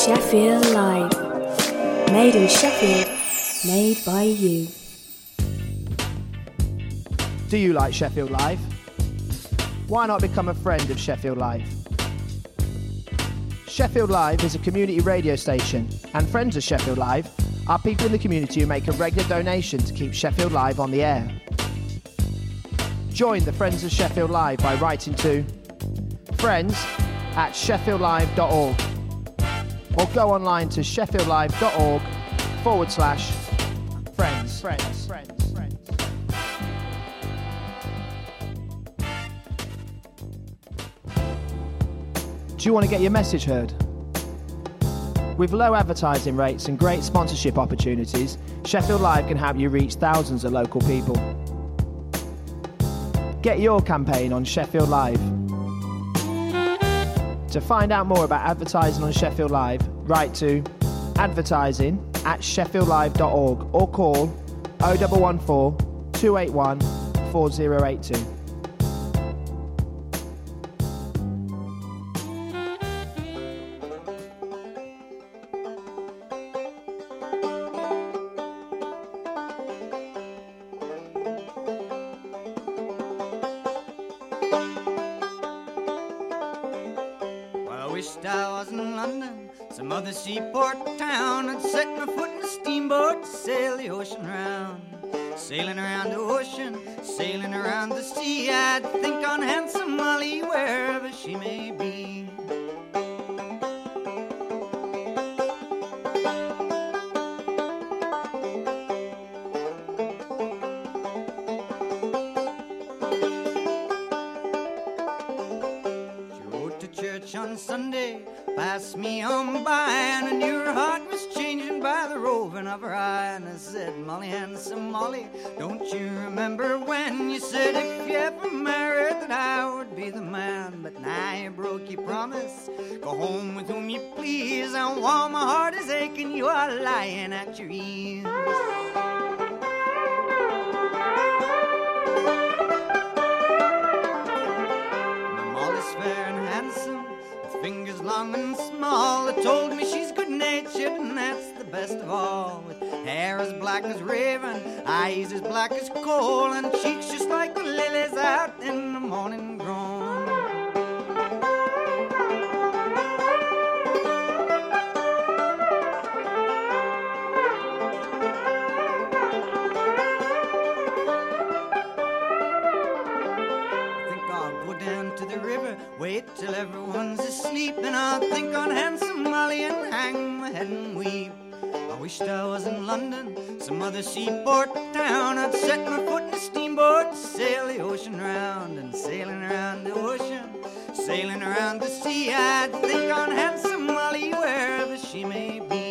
Sheffield Live. Made in Sheffield, made by you. Do you like Sheffield Live? Why not become a friend of Sheffield Live? Sheffield Live is a community radio station, and friends of Sheffield Live are people in the community who make a regular donation to keep Sheffield Live on the air. Join the Friends of Sheffield Live by writing to friends@sheffieldlive.org or go online to sheffieldlive.org/friends. Do you want to get your message heard? With low advertising rates and great sponsorship opportunities, Sheffield Live can help you reach thousands of local people. Get your campaign on Sheffield Live. To find out more about advertising on Sheffield Live, write to advertising@sheffieldlive.org or call 0114 281 4082. Some other seaport town, I'd set my foot in a steamboat to sail the ocean round. Sailing around the ocean, sailing around the sea, I'd think on handsome Molly wherever she may be. She rode to church on Sunday, passed me on by, and I knew her heart was changing by the roving of her eye. And I said, Molly, handsome Molly, don't you remember when you said if you ever married that I would be the man? But now you broke your promise, go home with whom you please, and while my heart is aching, you are lying at your ease. Molly's fair and handsome, fingers long and small, they told me she's good-natured, and that's the best of all. With hair as black as raven, eyes as black as coal, and cheeks just like the lilies out in the morning grown. Wait till everyone's asleep, and I'll think on handsome Molly and hang my head and weep. I wished I was in London, some other seaport town. I'd set my foot in a steamboat, sail the ocean round. And sailing around the ocean, sailing around the sea, I'd think on handsome Molly wherever she may be.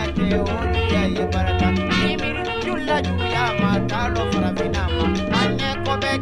Anya ko beke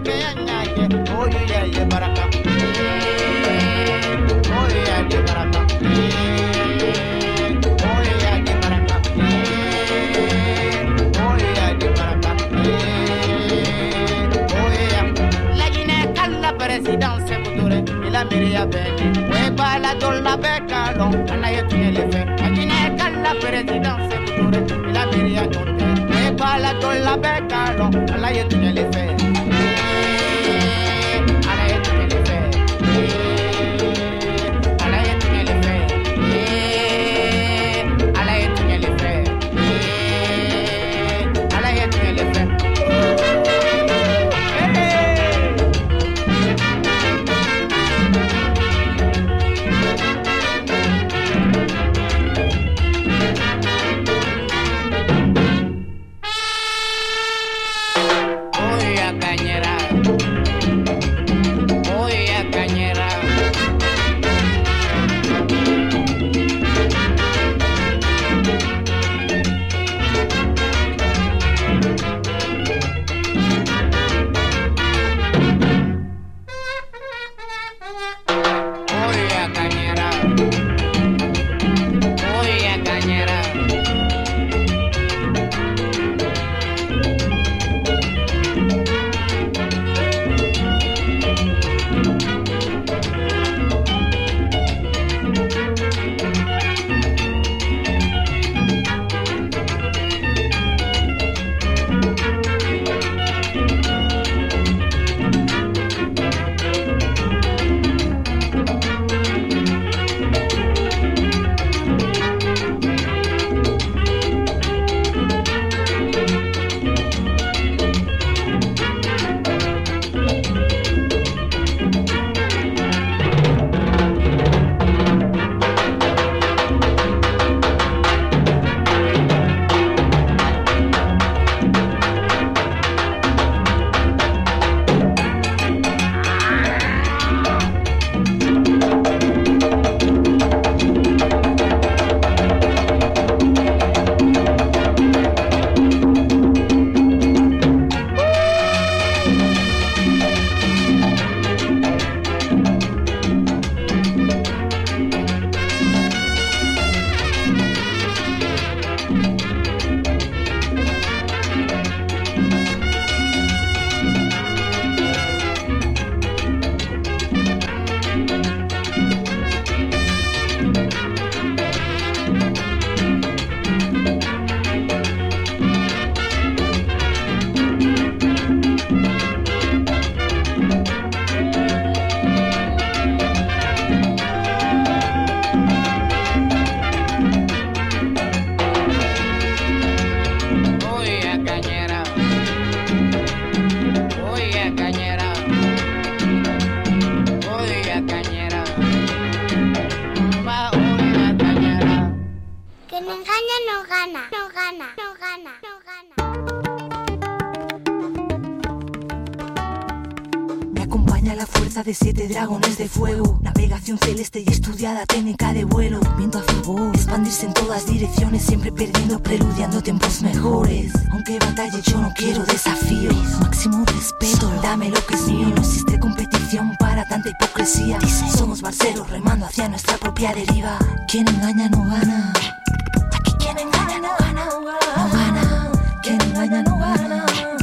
La fuerza de 7 dragones de fuego, navegación celeste y estudiada técnica de vuelo, viento a favor, expandirse en todas direcciones, siempre perdiendo, preludiando tiempos mejores. Aunque batalle yo no quiero desafíos, máximo respeto, dame lo que es mío. No existe competición para tanta hipocresía. Somos barceros remando hacia nuestra propia deriva. Quien engaña no gana. Aquí quien engaña no gana, no gana. Quien engaña no gana.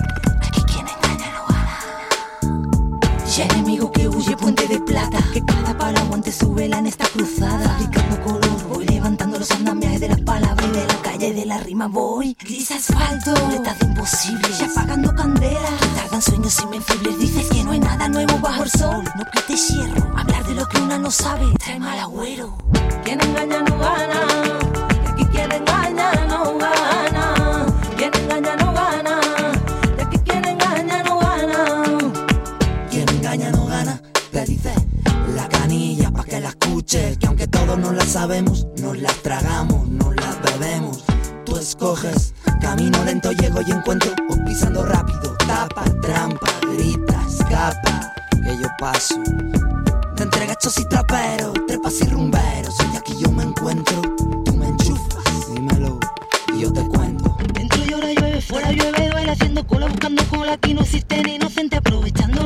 Y enemigo que huye, puente de plata, que cada palo aguante su vela en esta cruzada. Fabricando color, voy levantando los andamiajes de las palabras y de la calle de la rima voy. Gris asfalto, letras imposibles, y apagando candelas. Tardan sueños invencibles, dices que no hay nada nuevo bajo el sol. No quites hierro, hablar de lo que una no sabe trae mal agüero. Quien engaña no gana, y aquí quien engaña no gana. Quien engaña no gana, y aquí quien engaña no gana. Quien engaña no gana, te dice la canilla pa' que la escuches. Que aunque todos no la sabemos, nos las tragamos, nos las bebemos. Tú escoges, camino lento llego y encuentro, o pisando rápido, tapa, trampa, grita, escapa, que yo paso. Te entrega hechos y traperos, trepas y rumberos. Y aquí yo me encuentro, tú me enchufas, dímelo y yo te cuento. Dentro y ahora llueve, fuera llueve, duele haciendo cola, buscando cola, aquí no existe ni inocente, aprovechando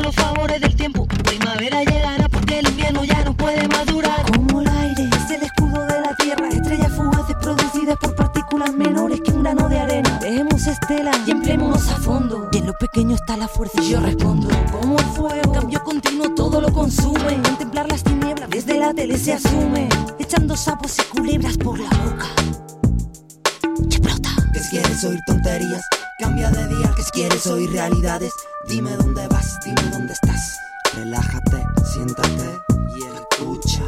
pequeño está la fuerza y yo respondo como el fuego. Cambio continuo todo lo consume. Contemplar las tinieblas desde la tele se asume. Echando sapos y culebras por la boca. Explota. Que si quieres oír tonterías, cambia de día. Que si quieres oír realidades, dime dónde vas, dime dónde estás. Relájate, siéntate y escucha.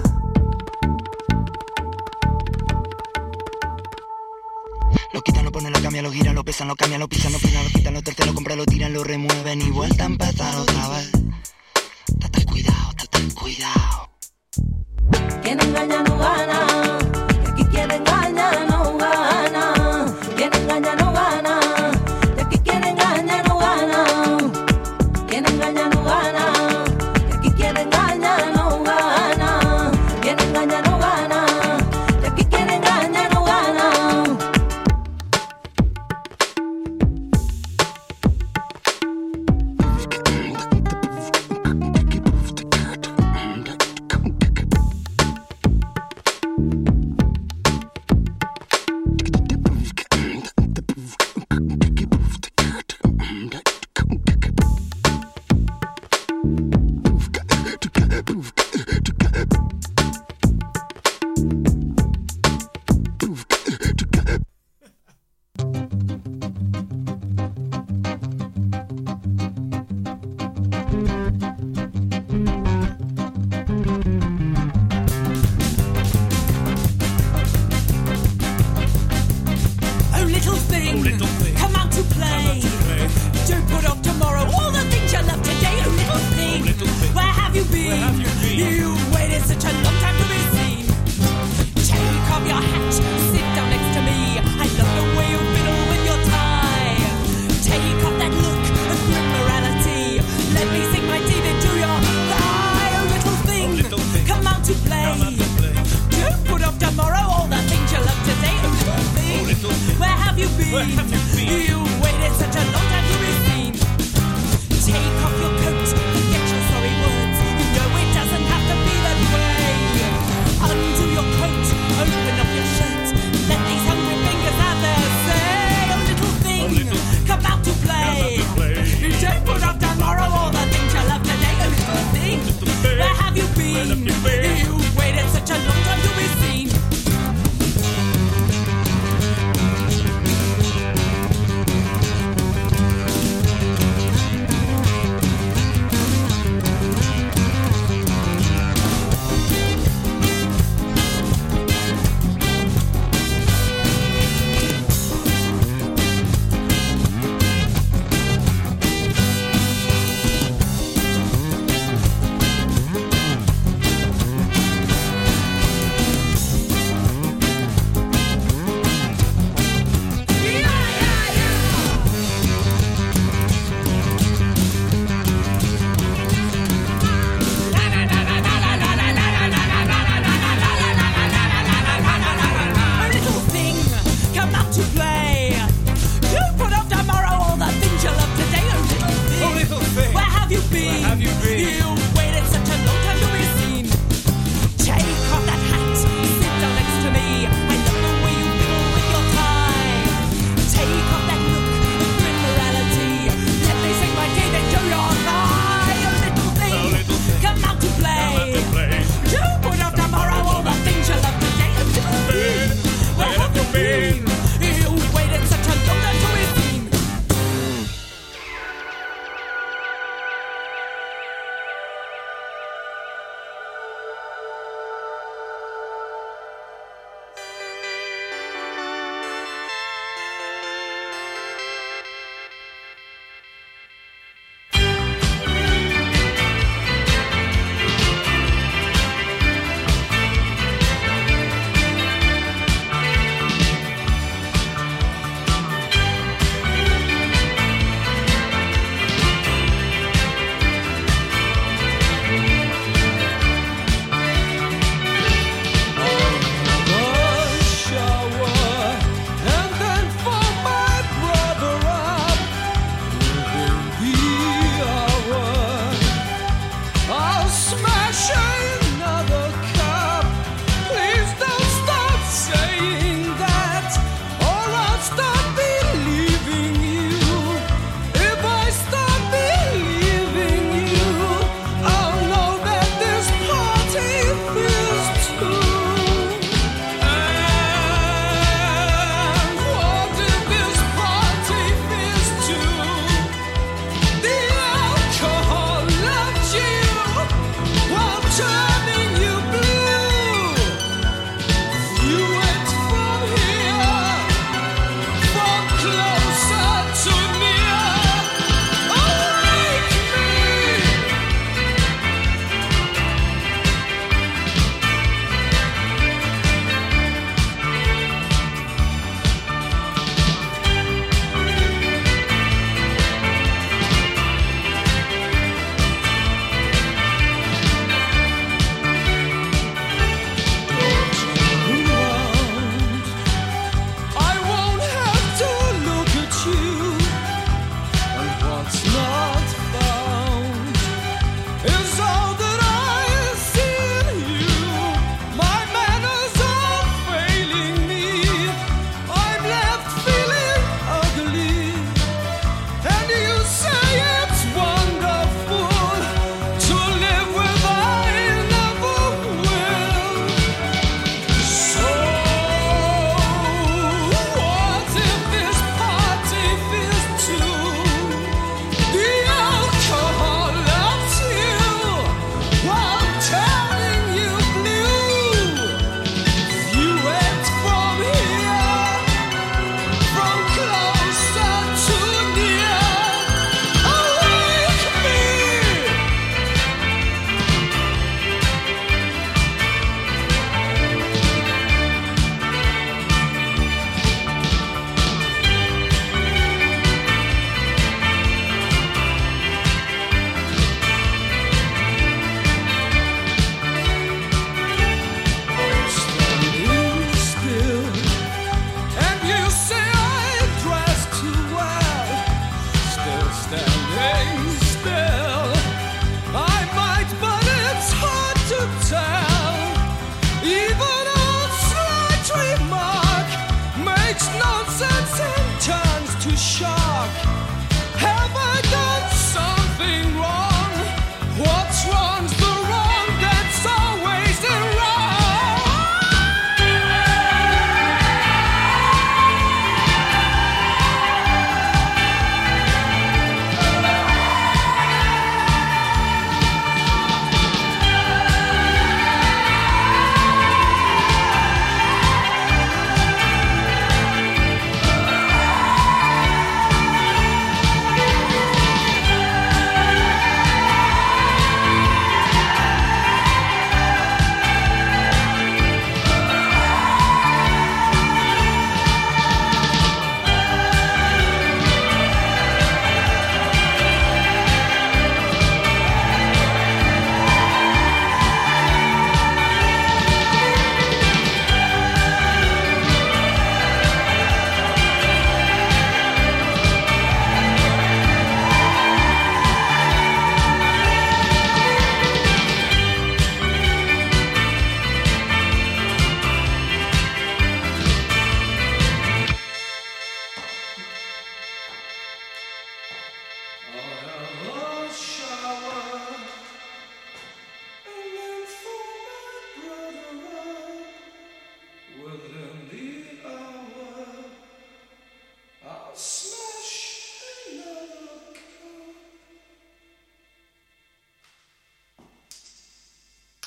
Lo quitan, lo ponen, lo cambian, lo giran, lo pesan, lo cambian, lo pisan, lo frenan, lo quitan, lo terceros, lo compran, lo tiran, lo remueven y vuelta a empezar otra vez. Date cuidado, date cuidado. Quien engaña no gana, y aquí quien engaña no gana. Quien engaña no gana, y aquí quien engaña no gana. Quien engaña no gana, y aquí quien engaña no gana. Quien engaña no gana, y aquí quien engaña no gana.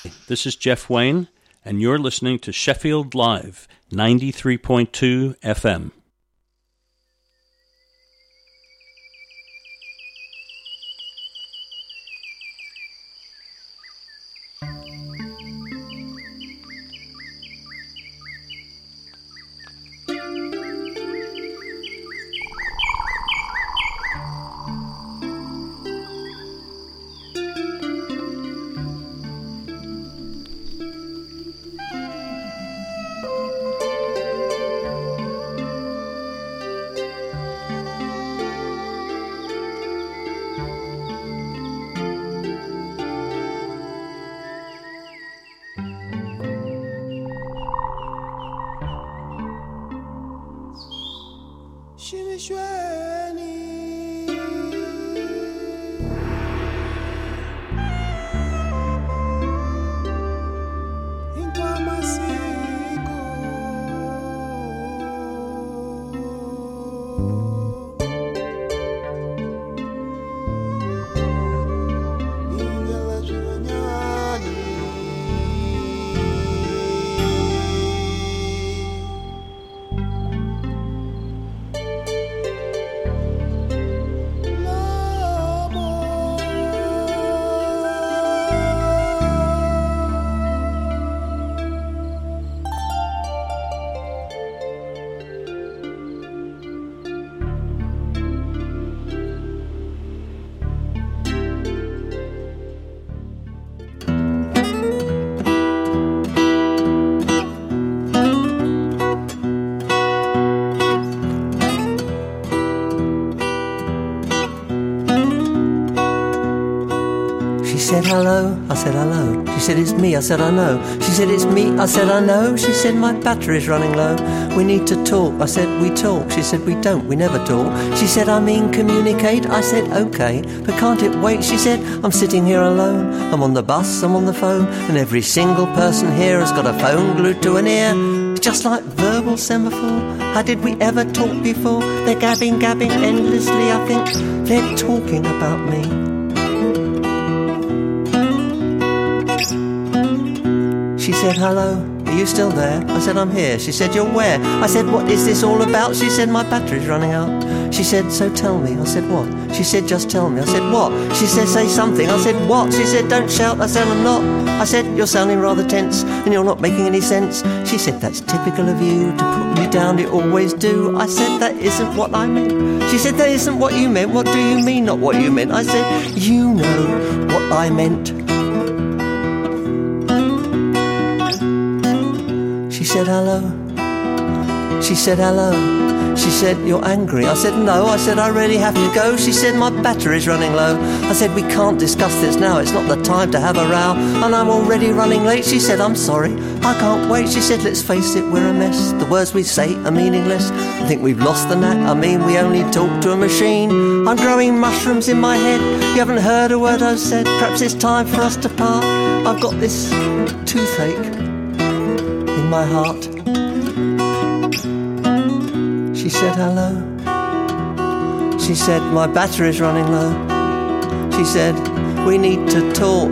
This is Jeff Wayne, and you're listening to Sheffield Live, 93.2 FM. She said hello, I said hello. She said it's me, I said I know. She said it's me, I said I know. She said my battery's running low. We need to talk, I said we talk. She said we don't, we never talk. She said I mean communicate, I said okay, but can't it wait? She said I'm sitting here alone. I'm on the bus, I'm on the phone, and every single person here has got a phone glued to an ear. It's just like verbal semaphore. How did we ever talk before? They're gabbing endlessly, I think they're talking about me. She said, hello, are you still there? I said, I'm here. She said, you're where? I said, what is this all about? She said, my battery's running out. She said, so tell me. I said, what? She said, just tell me. I said, what? She said, say something. I said, what? She said, don't shout. I said, I'm not. I said, you're sounding rather tense and you're not making any sense. She said, that's typical of you to put me down. You always do. I said, that isn't what I meant. She said, that isn't what you meant. What do you mean, not what you meant? I said, you know what I meant. She said hello. She said hello. She said you're angry. I said no. I said I really have to go. She said my battery's running low. I said we can't discuss this now. It's not the time to have a row. And I'm already running late. She said I'm sorry. I can't wait. She said let's face it, we're a mess. The words we say are meaningless. I think we've lost the knack. I mean we only talk to a machine. I'm growing mushrooms in my head. You haven't heard a word I've said. Perhaps it's time for us to part. I've got this toothache in my heart. She said hello. She said my battery's running low. She said we need to talk.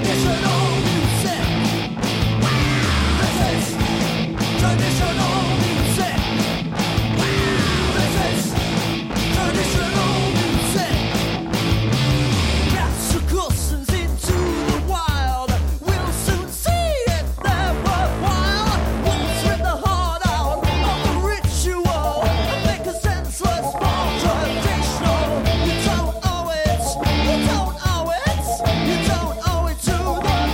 You don't owe it to the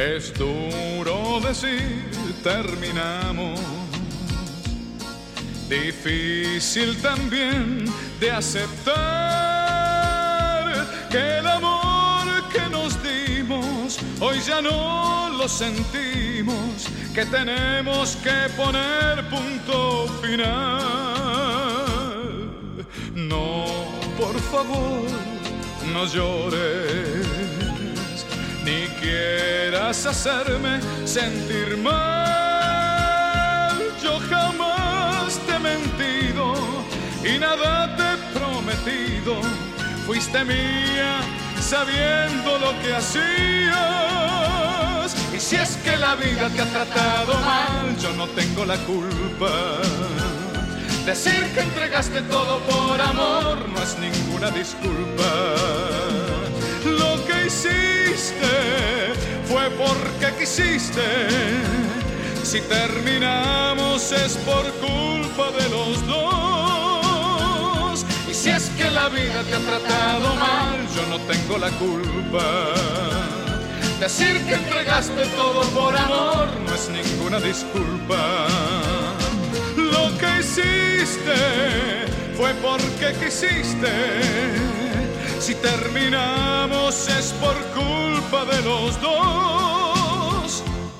Es duro decir terminamos, difícil también de aceptar que el amor que nos dimos hoy ya no lo sentimos, que tenemos que poner punto final. No, por favor, no llores, ni quieras hacerme sentir mal. Yo jamás te he mentido y nada te he prometido. Fuiste mía sabiendo lo que hacías. Y si es que la vida te ha tratado mal, yo no tengo la culpa. Decir que entregaste todo por amor no es ninguna disculpa. Lo que hiciste fue porque quisiste. Si terminamos es por culpa de los dos. Y si es que la vida te ha tratado mal, yo no tengo la culpa. Decir que entregaste todo por amor no es ninguna disculpa. Lo que hiciste fue porque quisiste. Si terminamos es por culpa de los dos.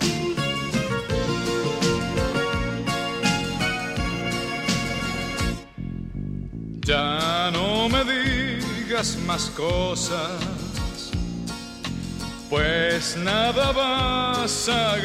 Ya no me digas más cosas, pues nada vas a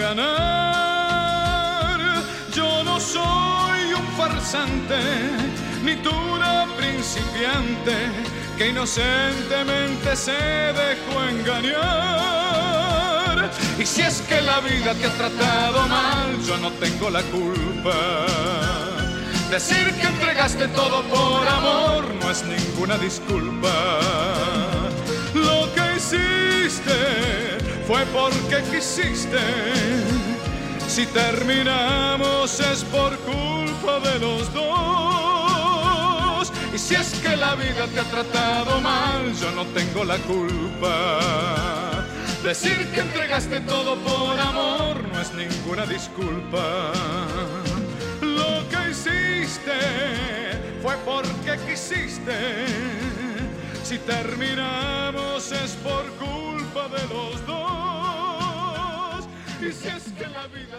ganar. Yo no soy un farsante, ni tú una principiante que inocentemente se dejó engañar. Y si es que la vida te ha tratado mal, yo no tengo la culpa. Decir que entregaste todo por amor no es ninguna disculpa. Lo que hiciste fue porque quisiste. Si terminamos es por culpa de los dos. Y si es que la vida te ha tratado mal, yo no tengo la culpa. Decir que entregaste todo por amor no es ninguna disculpa. Lo que hiciste fue porque quisiste. Si terminamos es por culpa de los dos. Y si es que la vida...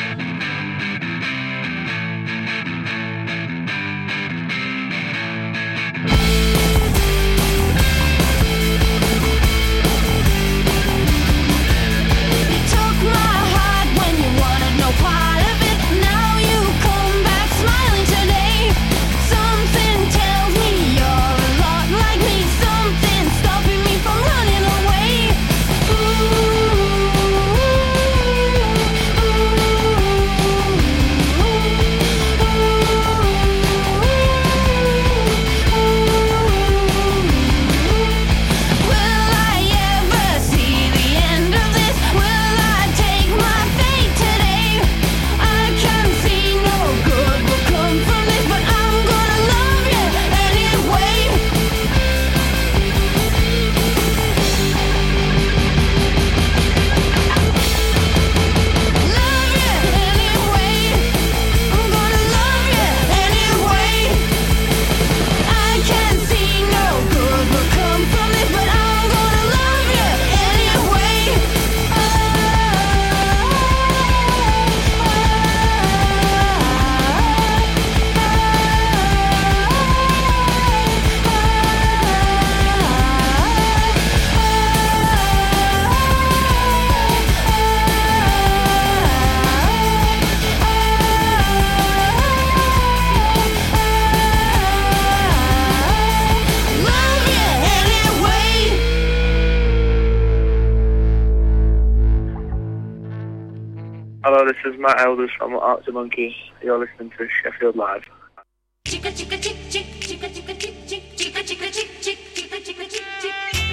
Hello, this is Matt Elders from Arctic Monkey. You're listening to Sheffield Live. Chica chica chick chick chica chica chick chick chica chica chick chick chica chica chick chick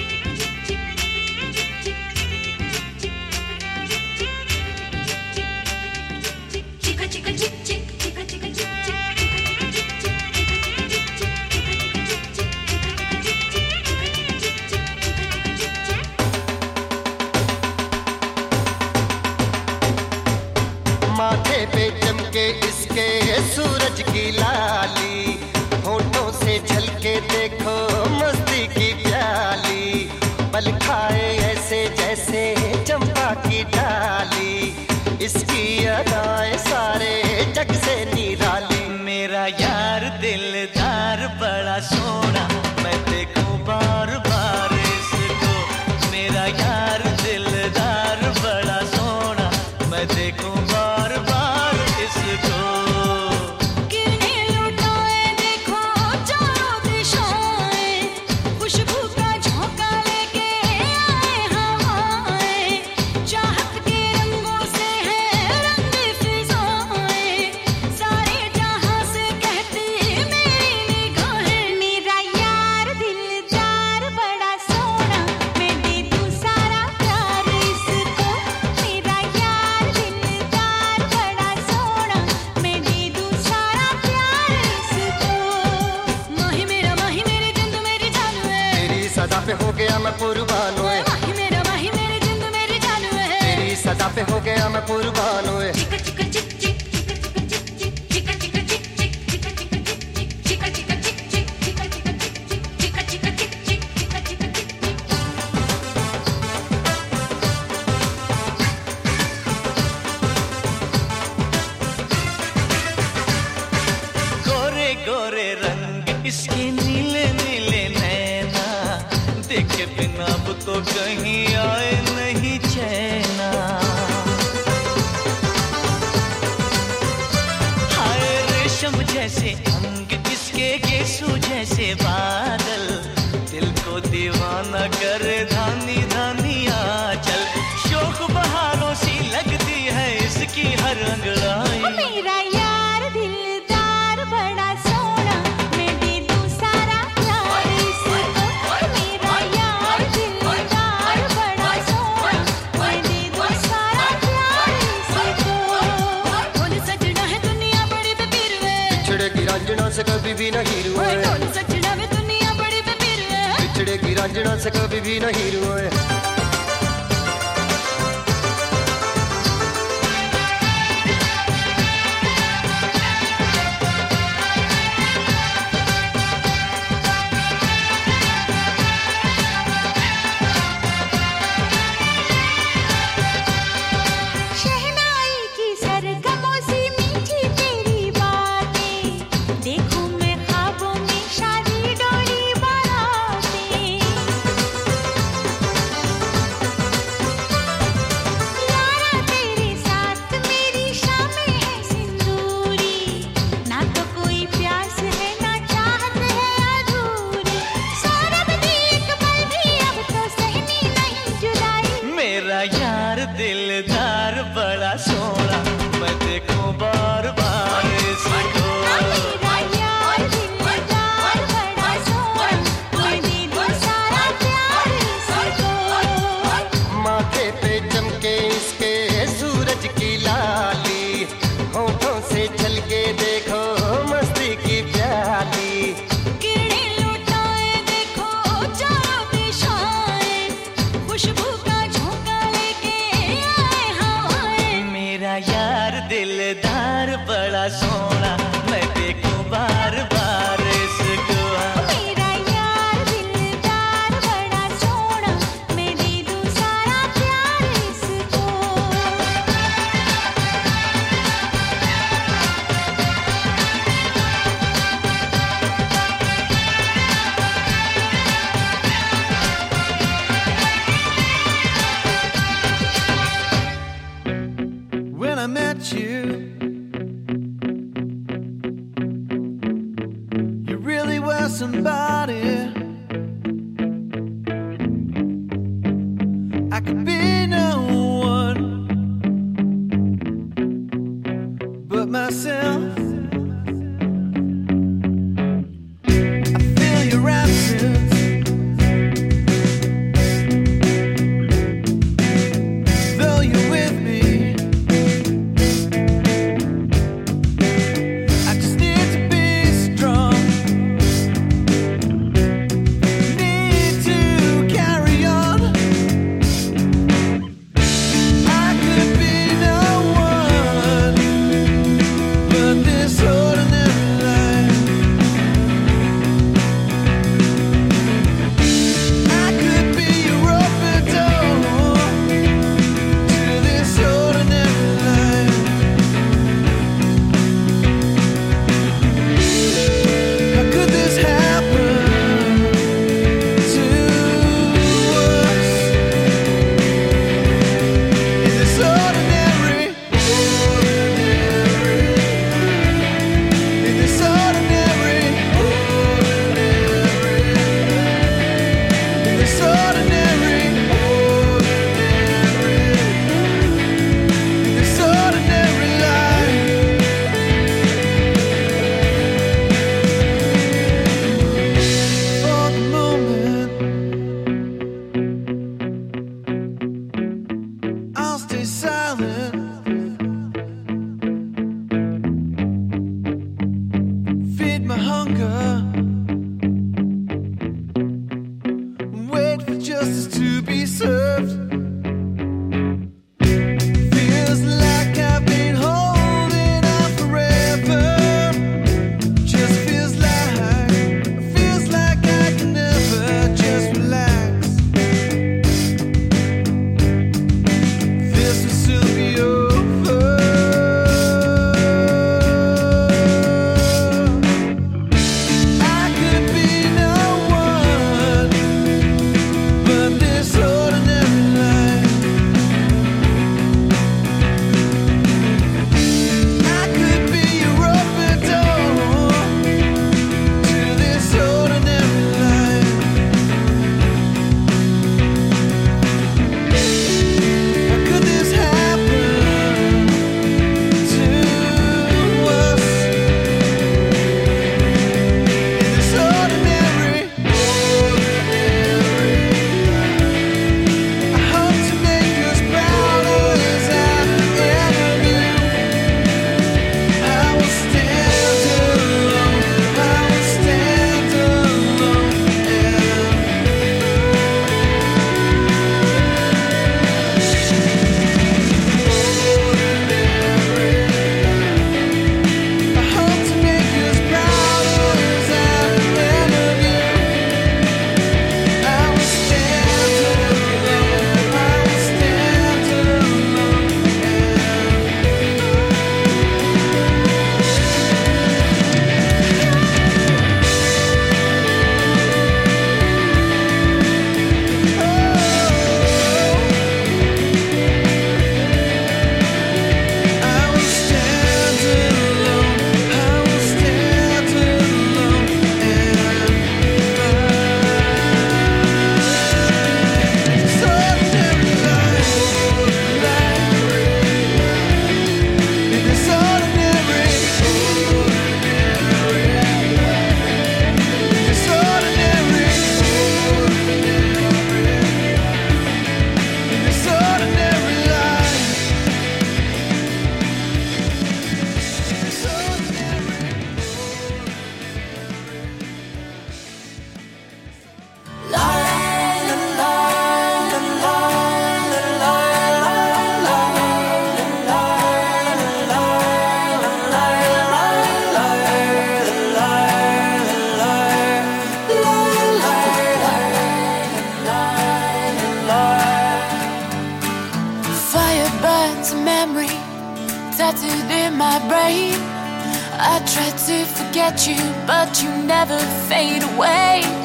chica chica chick chick chica chica chick बड़ा सोना मैं देखूं बार बार इसको मेरा यार दिलदार बड़ा सोना मैं देखूं बार बार इसको पे हो गया मैं कुर्बान हुए माही मेरे जिंद मेरी जान है तेरी सदा पे हो गया मैं कुर्बान हुए गोरे गोरे रंग इसके नीले नीले नैना देखे बिना अब तो कहीं आए नहीं चैना हाय रेशम जैसे अंग इसके गेसू जैसे बादल दिल को दीवाना करे धानी धानी आंचल शोक बहारों सी लगती है इसकी हर अंगड़ाई मेरा यार दिलदार बड़ा सोना मैं दे दूं सारा प्यार इसको मेरा यार दिलदार बड़ा सोना मैं दे दूं सारा प्यार इसको बोल सजना है दुनिया बड़ी बेपीर वे बिछड़ेगी रांझना से कभी भी नहीं रुए बोल सजना है दुनिया बड़ी बेपीर वे बिछड़ेगी रांझना से कभी भी नहीं रुए शहनाई की सरगमों सी मीठी तेरी बातें देखूं मैं ख्वाबों में शादी डोली बारातें यारा तेरे साथ मेरी शामें है सिंदूरी ना तो कोई प्यास है ना चाहत है अधूरी सौरभ की एक पल भी अब तो सहनी नहीं जुदाई मेरा यार दिलदार बड़ा सोना मैं देखूं बार बार इसको मेरा यार दिलदार बड़ा सोना मैं दे दूं सारा प्यार इसको माथे पे चमके इसके सूरज की लाली होठों से झलके देखो मस्ती की प्याली किरणें लुटाए देखो चारों दिशाएं खुशबू का झोंका लेके आए हवाएं मेरा यार दिलदार बड़ा सोना मैं देखूं बार बार इसको मेरा यार दिलदार बड़ा सोना मैं दे दूं सारा प्यार इसको When I met you, you really were somebody. I could be no one but myself. I feel your absence. Though you're with me, I just need to be strong. scattered in my brain. I tried to forget you, but you never fade away.